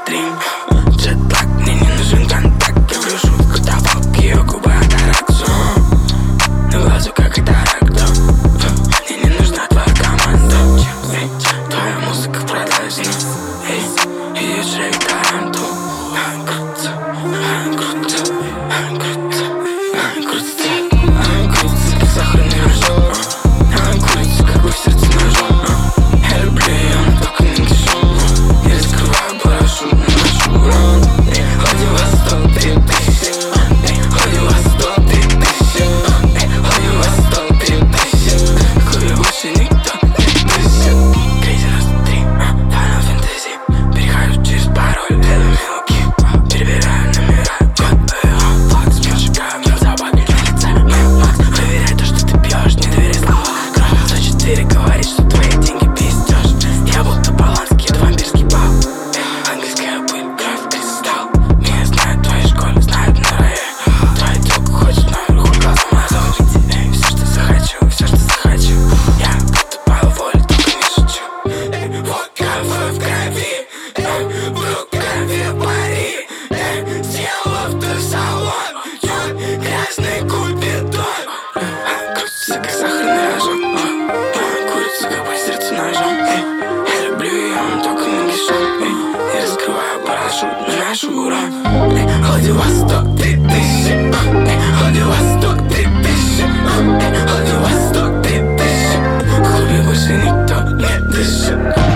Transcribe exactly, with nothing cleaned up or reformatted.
стрим. Джетлаг, мне не нужен контакт. Я гляжу, когда волк, ее губы атаракцию. На глазу как катаракта. Мне не нужна твоя команда. Эй, твоя музыка продажна. Эй, ее шею таранту. Круто, круто, круто, круто, круто, как сахарный рожок. Курица, как бы в сердце ножом. Я люблю ее, но только не дышу. Я раскрываю парашют, наношу урон. Владивосток, три тысячи. Владивосток, три тысячи. Владивосток, три тысячи. Хуя больше никто не дышит. Крейзи девяносто три, Final Fantasy. Перехожу через пароль, это мелкий. Перебираю номера, код факс, зажигаю, я забак, на лице макс. Проверяй то, что ты пьешь, не доверяй словам. Кровь за четыре говорит, что твои деньги пиздешь. Я будто Поланский, это вампирский бал. Английская пыль, кровь, кристалл. Меня знают в твоей школе, знают на рае. Твоя тёлка хочет наверху глазом мазать. Все, что захочу, все, что захочу. Я будто Павел Воля, только не шучу. Водка в крови, в рукаве пари. Съел автосалон, грязный купидон. Крутится, как сахарный рожок. Курица, как бы в сердце ножом. Я люблю ее, но только нагишом. Я раскрываю парашют, наношу урон. Владивосток, три тысячи. Владивосток, три тысячи. Владивосток, три тысячи. В клубе больше никто не дышит.